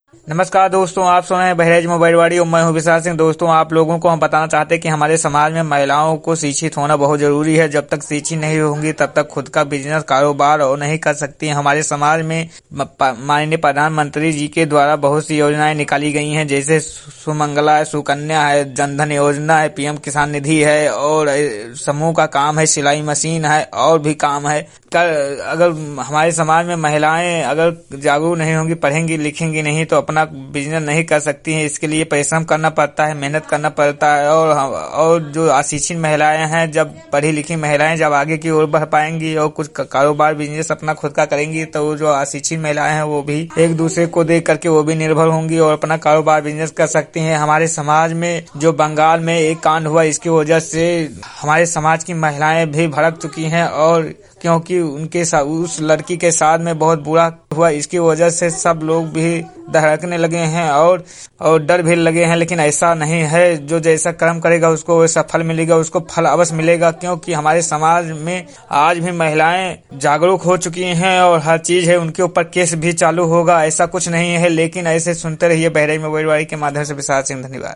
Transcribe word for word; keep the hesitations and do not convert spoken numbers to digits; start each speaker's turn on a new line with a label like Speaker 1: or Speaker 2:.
Speaker 1: नमस्कार दोस्तों, आप सुन रहे हैं बहराइच मोबाइलवाड़ी और मैं हूं विशाल सिंह। दोस्तों, आप लोगों को हम बताना चाहते हैं कि हमारे समाज में महिलाओं को शिक्षित होना बहुत जरूरी है। जब तक शिक्षित नहीं होंगी तब तक खुद का बिजनेस कारोबार और नहीं कर सकती। हमारे समाज में माननीय प्रधानमंत्री जी के द्वारा बहुत सी योजनाएं निकाली गई हैं, जैसे सुमंगला है, सुकन्या है, जनधन योजना है, पीएम किसान निधि है और समूह का काम है, सिलाई मशीन है और भी काम है। अगर हमारे समाज में महिलाएं अगर जागरूक नहीं होंगी, पढ़ेंगी लिखेंगी नहीं तो अपना बिजनेस नहीं कर सकती हैं। इसके लिए परिश्रम करना पड़ता है, मेहनत करना पड़ता है और और जो अशिक्षित महिलाएं हैं, जब पढ़ी लिखी महिलाएं जब आगे की ओर बढ़ पाएंगी और कुछ कारोबार बिजनेस अपना खुद का करेंगी तो जो अशिक्षित महिलाएं हैं वो भी एक दूसरे को देख करके वो भी निर्भर होंगी और अपना कारोबार बिजनेस कर सकती हैं। हमारे समाज में जो बंगाल में एक कांड हुआ, इसकी वजह से हमारे समाज की महिलाएं भी भड़क चुकी हैं और क्योंकि उनके साथ उस लड़की के साथ में बहुत बुरा हुआ, इसकी वजह से सब लोग भी दहड़कने लगे हैं और और डर भी लगे हैं। लेकिन ऐसा नहीं है, जो जैसा कर्म करेगा उसको वैसा फल मिलेगा, उसको फल अवश्य मिलेगा। क्योंकि हमारे समाज में आज भी महिलाएं जागरूक हो चुकी हैं और हर चीज है, उनके ऊपर केस भी चालू होगा, ऐसा कुछ नहीं है। लेकिन ऐसे सुनते रहिए बहराइच मोबाइलवाड़ी के माध्यम से। विशाल सिंह, धन्यवाद।